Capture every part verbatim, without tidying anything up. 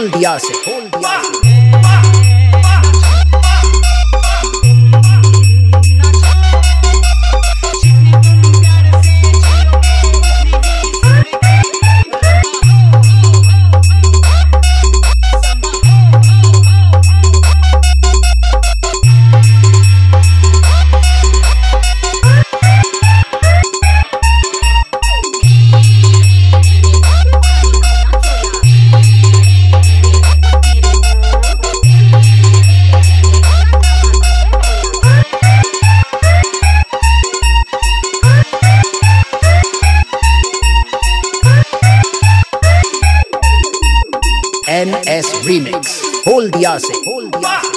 होल दिया से होल दिया से एन एस रीमिक्स होल दिया से होल दिया से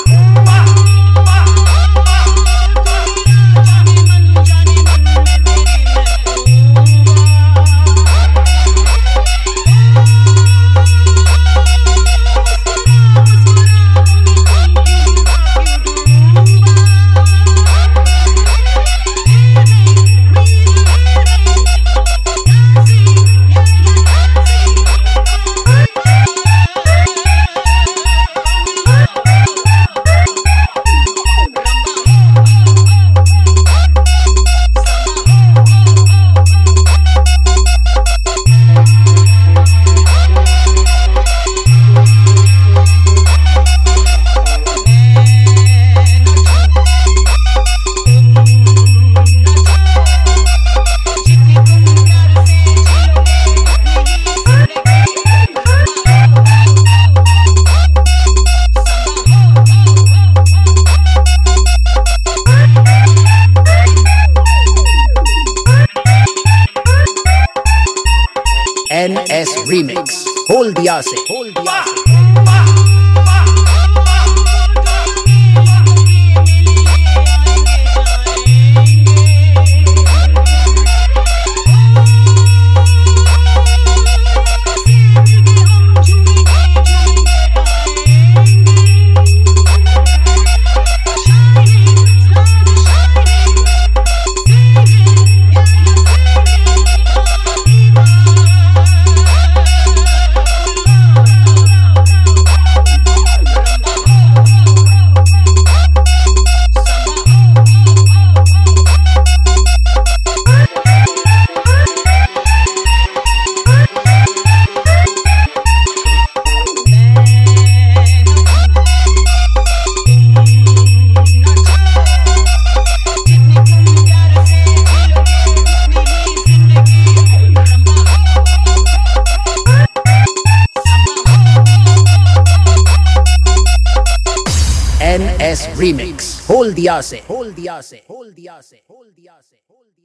एन एस रीमिक्स होल दिया से होल दिया से एन एस रीमिक्स होल दिया से होल दिया से होल दिया से होल दिया से